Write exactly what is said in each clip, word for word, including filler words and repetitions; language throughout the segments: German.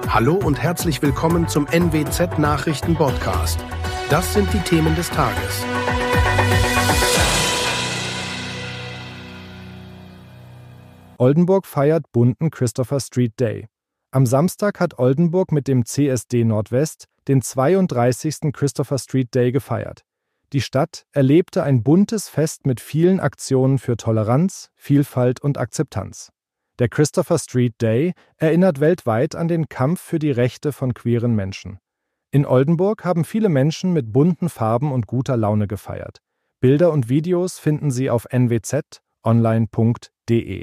Hallo und herzlich willkommen zum N W Z-Nachrichten-Podcast. Das sind die Themen des Tages. Oldenburg feiert bunten Christopher Street Day. Am Samstag hat Oldenburg mit dem C S D Nordwest den zweiunddreißigsten Christopher Street Day gefeiert. Die Stadt erlebte ein buntes Fest mit vielen Aktionen für Toleranz, Vielfalt und Akzeptanz. Der Christopher Street Day erinnert weltweit an den Kampf für die Rechte von queeren Menschen. In Oldenburg haben viele Menschen mit bunten Farben und guter Laune gefeiert. Bilder und Videos finden Sie auf n w z online punkt d e.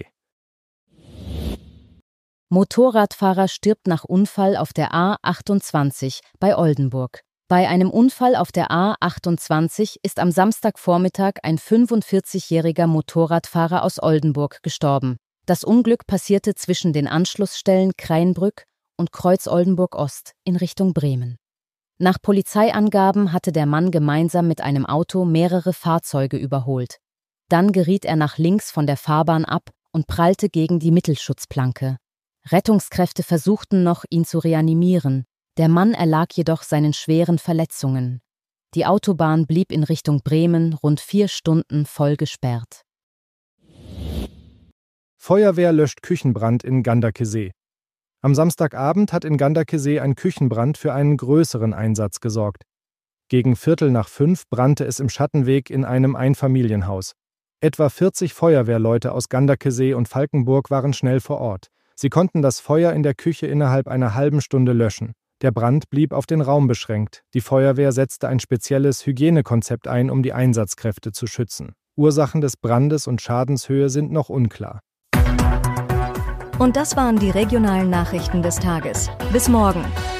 Motorradfahrer stirbt nach Unfall auf der A achtundzwanzig bei Oldenburg. Bei einem Unfall auf der A achtundzwanzig ist am Samstagvormittag ein fünfundvierzigjähriger Motorradfahrer aus Oldenburg gestorben. Das Unglück passierte zwischen den Anschlussstellen Kreinbrück und Kreuz Oldenburg Ost in Richtung Bremen. Nach Polizeiangaben hatte der Mann gemeinsam mit einem Auto mehrere Fahrzeuge überholt. Dann geriet er nach links von der Fahrbahn ab und prallte gegen die Mittelschutzplanke. Rettungskräfte versuchten noch, ihn zu reanimieren. Der Mann erlag jedoch seinen schweren Verletzungen. Die Autobahn blieb in Richtung Bremen rund vier Stunden voll gesperrt. Feuerwehr löscht Küchenbrand in Ganderkesee. Am Samstagabend hat in Ganderkesee ein Küchenbrand für einen größeren Einsatz gesorgt. Gegen Viertel nach fünf brannte es im Schattenweg in einem Einfamilienhaus. Etwa vierzig Feuerwehrleute aus Ganderkesee und Falkenburg waren schnell vor Ort. Sie konnten das Feuer in der Küche innerhalb einer halben Stunde löschen. Der Brand blieb auf den Raum beschränkt. Die Feuerwehr setzte ein spezielles Hygienekonzept ein, um die Einsatzkräfte zu schützen. Ursachen des Brandes und Schadenshöhe sind noch unklar. Und das waren die regionalen Nachrichten des Tages. Bis morgen.